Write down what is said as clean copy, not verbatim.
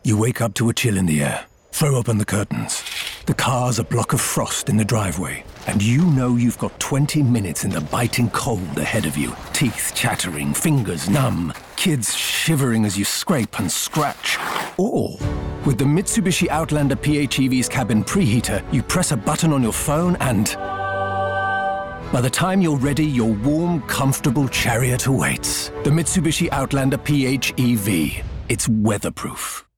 You wake up to a chill in the air. Throw open the curtains. The car's a block of frost in the driveway, and you know you've got 20 minutes in the biting cold ahead of you. Teeth chattering, fingers numb, kids shivering as you scrape and scratch. Or, with the Mitsubishi Outlander PHEV's cabin preheater, you press a button on your phone and... by the time you're ready, your warm, comfortable chariot awaits. The Mitsubishi Outlander PHEV. It's weatherproof.